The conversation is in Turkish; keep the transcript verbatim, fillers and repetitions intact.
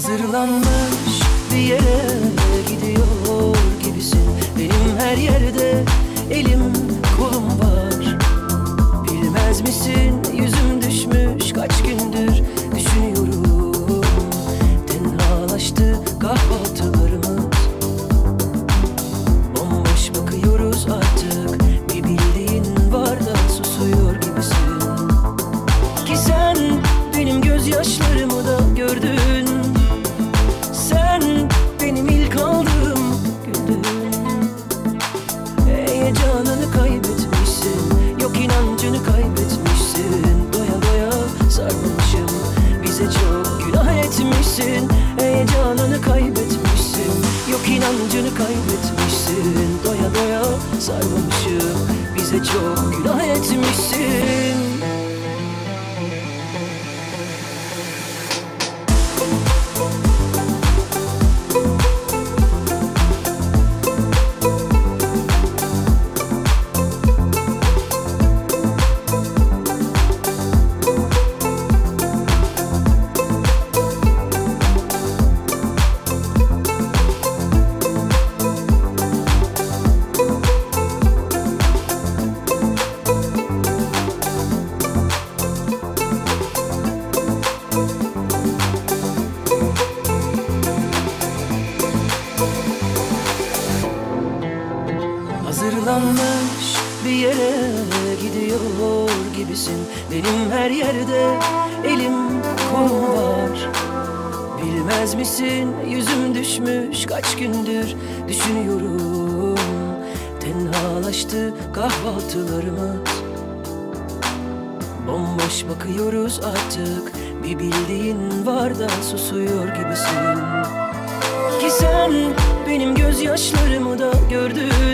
Hazırlanmış bir yere gidiyor gibisin. Benim her yerde elim kolum var. Bilmez misin yüzüm düşmüş, kaç gündür düşünüyorum. Tenhalaştı kahvaltılarımız, bomboş bakıyoruz artık. Bir bildiğin var da susuyor gibisin. Ki sen benim gözyaşlarımı da gördün. Sen benim ilk aldığım güldün. Heyecanını kaybetmişsin, yok inancını kaybetmişsin. Doya doya sarmamışım, bize çok günah etmişsin. Heyecanını kaybetmişsin, yok inancını kaybetmişsin. Doya doya sarmamışım, bize çok günah etmişsin. Hazırlanmış bir yere gidiyor gibisin. Benim her yerde elim kolum var. Bilmez misin yüzüm düşmüş, kaç gündür düşünüyorum. Tenhalaştı kahvaltılarımız, bomboş bakıyoruz artık. Bir bildiğin var da susuyor gibisin. Ki sen benim gözyaşlarımı da gördün.